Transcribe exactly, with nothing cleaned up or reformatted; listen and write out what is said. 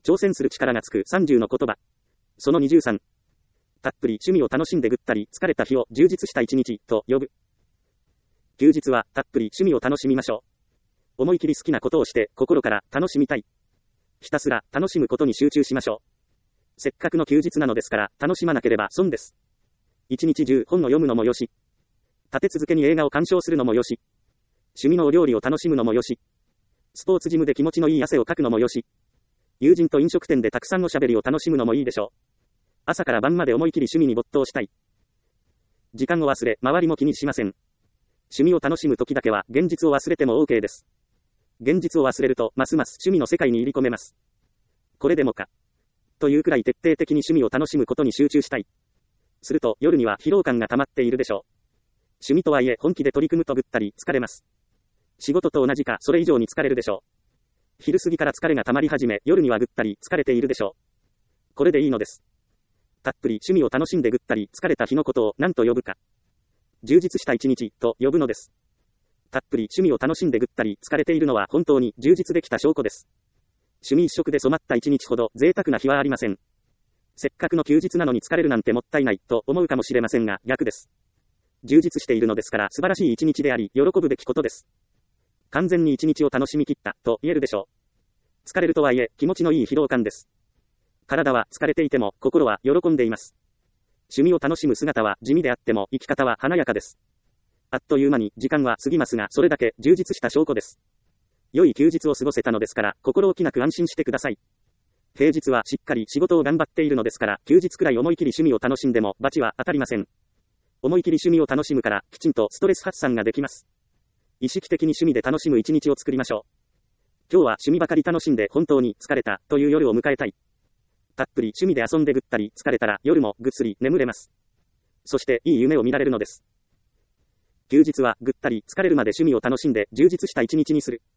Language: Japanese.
挑戦する力がつくさんじゅうの言葉。そのにじゅうさん。たっぷり趣味を楽しんでぐったり疲れた日を充実した一日と呼ぶ。休日はたっぷり趣味を楽しみましょう。思い切り好きなことをして心から楽しみたい。ひたすら楽しむことに集中しましょう。せっかくの休日なのですから楽しまなければ損です。一日中本を読むのもよし。立て続けに映画を鑑賞するのもよし。趣味のお料理を楽しむのもよし。スポーツジムで気持ちのいい汗をかくのもよし。友人と飲食店でたくさんおしゃべりを楽しむのもいいでしょう。朝から晩まで思い切り趣味に没頭したい。時間を忘れ、周りも気にしません。趣味を楽しむ時だけは現実を忘れても OK です。現実を忘れると、ますます趣味の世界に入り込めます。これでもか。というくらい徹底的に趣味を楽しむことに集中したい。すると、夜には疲労感が溜まっているでしょう。趣味とはいえ本気で取り組むとぐったり疲れます。仕事と同じかそれ以上に疲れるでしょう。昼過ぎから疲れが溜まり始め、夜にはぐったり疲れているでしょう。これでいいのです。たっぷり趣味を楽しんでぐったり疲れた日のことを何と呼ぶか。充実した一日と呼ぶのです。たっぷり趣味を楽しんでぐったり疲れているのは本当に充実できた証拠です。趣味一色で染まった一日ほど贅沢な日はありません。せっかくの休日なのに疲れるなんてもったいないと思うかもしれませんが逆です。充実しているのですから素晴らしい一日であり喜ぶべきことです。完全に一日を楽しみ切ったと言えるでしょう。疲れるとはいえ気持ちのいい疲労感です。体は疲れていても心は喜んでいます。趣味を楽しむ姿は地味であっても生き方は華やかです。あっという間に時間は過ぎますがそれだけ充実した証拠です。良い休日を過ごせたのですから心置きなく安心してください。平日はしっかり仕事を頑張っているのですから休日くらい思い切り趣味を楽しんでも罰は当たりません。思い切り趣味を楽しむからきちんとストレス発散ができます。意識的に趣味で楽しむ一日を作りましょう。今日は趣味ばかり楽しんで本当に疲れたという夜を迎えたい。たっぷり趣味で遊んでぐったり疲れたら夜もぐっすり眠れます。そしていい夢を見られるのです。休日はぐったり疲れるまで趣味を楽しんで充実した一日にする。